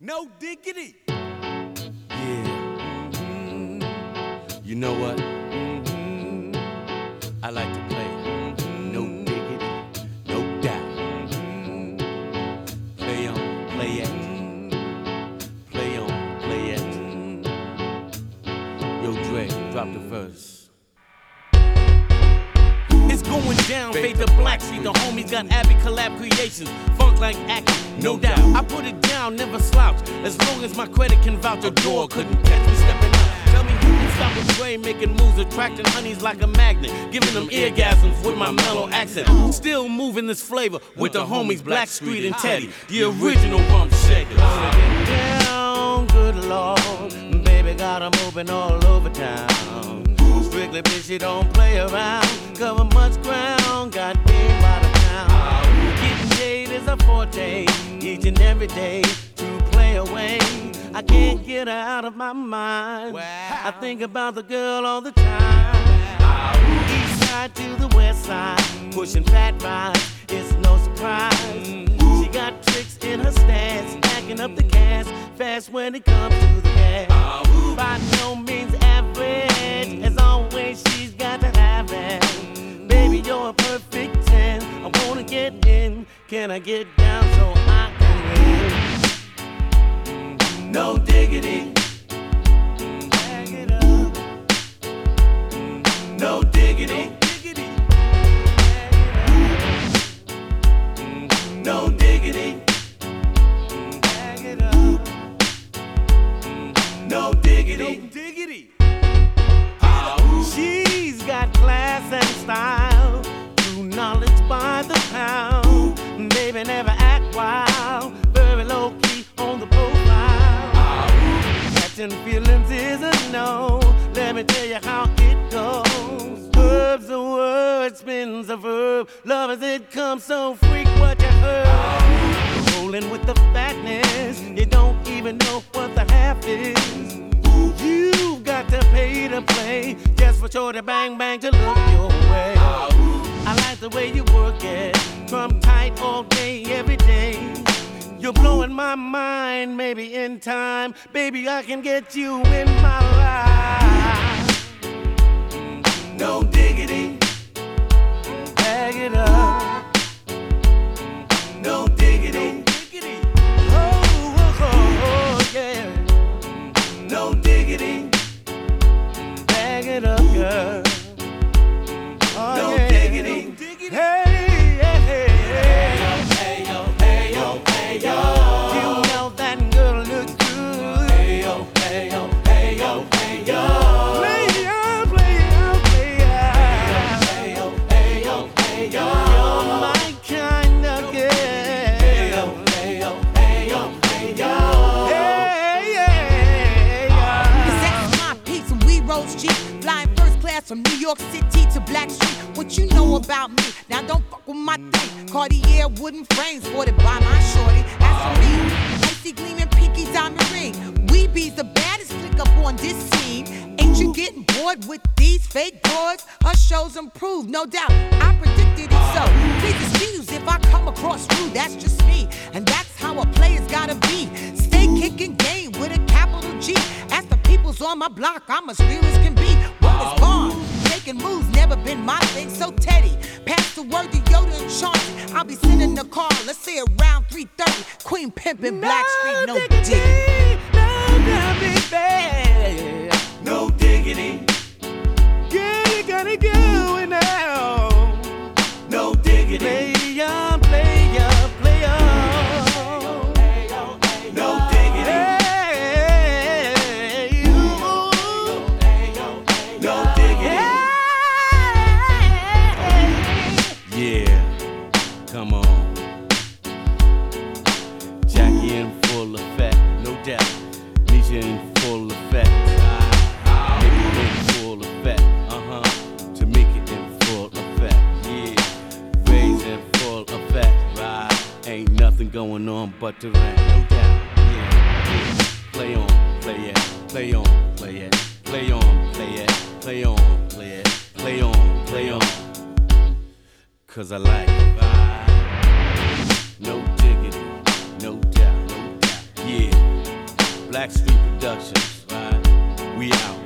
No diggity. Yeah. You know what? I like to play. No diggity, no doubt. Play on, play it. Play on, play it. Yo, Dre, drop the verse. It's going down, fade to Blackstreet. The homies got Abbey Collab Creations. Funk like acting, no doubt. I put it down, never slouch. As long as my credit can vouch, the door couldn't catch me stepping out. Tell me who can stop a Dre making moves, attracting honeys like a magnet, giving them eargasms with my mellow accent. Still moving this flavor with the homies Blackstreet and Teddy, the original rump shakers. Down, good Lord, baby got 'em moving all over town. Strictly bitch, you don't play around. Cover much ground, got game by the town. Getting paid is a forte, each and every day to play away. I can't get her out of my mind. I think about the girl all the time. East side to the west side, pushing fat rides, it's no surprise. She got tricks in her stance, stacking up the cash, fast when it comes to the gas. By no means average, as always she's got to have it. Baby, you're a perfect 10, I wanna get in, can I get down so I can win? No diggity. Bag it up. No diggity. No diggity. Bag it up. No diggity. No diggity. She's got class and style, true knowledge by the pound. Baby, never act wild, very low key on the profile. Catching feelings is a no. Let me tell you how it goes. Verb's a word, spins a verb. Love as it comes, so freak what you heard. Rolling with the fatness, you don't even know what the half is. You've got to pay to play, just for shorty bang bang to look your way. I like the way you work it, drum tight all day, every day. You're blowing my mind, maybe in time, baby I can get you in my life. No diggity, bag it up. No diggity, oh, oh, oh, yeah. No diggity, bag it up, girl. Oh, no yeah. Diggity, hey, hey, hey, hey, yo, hey, yo, hey, yo. You know that girl looks good. Hey, yo, hey, yo, hey, yo, hey, yo. Play up, play up, play up. Hey, yo, hey, yo, hey, yo. You're my kind of girl. Hey, yo, hey, yo, hey, yo, hey, yo. Flying first class from New York City to Blackstreet. What you know about me? Now don't fuck with my thing. Cartier wooden frames sported by my shorty. As for me, icy gleaming pinky diamond ring. We be the baddest flick up on this scene. Ain't you getting bored with these fake broads? Her shows improve, no doubt. I predicted it so. Please excuse if I come across rude. That's just me, and that's how a player's gotta be. Stay kicking game with a capital G. As the people's on my block, I'm as real as can be. What is born? Making moves never been my thing. So Teddy, pass the word to Yoda and Chauncey. I'll be sending the call. Let's say around 3:30. Queen pimpin' Blackstreet, no diggity. No diggity. Yeah, you gotta go it now. No diggity. Play on, play on, play on. No diggity. No diggity. Yeah, come on. Jackie in full effect, no doubt. Nisha in full effect. Maybe in full effect, to make it in full effect, yeah. Ray's in full effect, right? Ain't nothing going on but the rent, no doubt, yeah, yeah. Play on, play it, play on, play it, play on, play it, play on, play it, play on, play on. Cause I like it, right? No diggity, no doubt, yeah. Blackstreet Productions. Right. We out.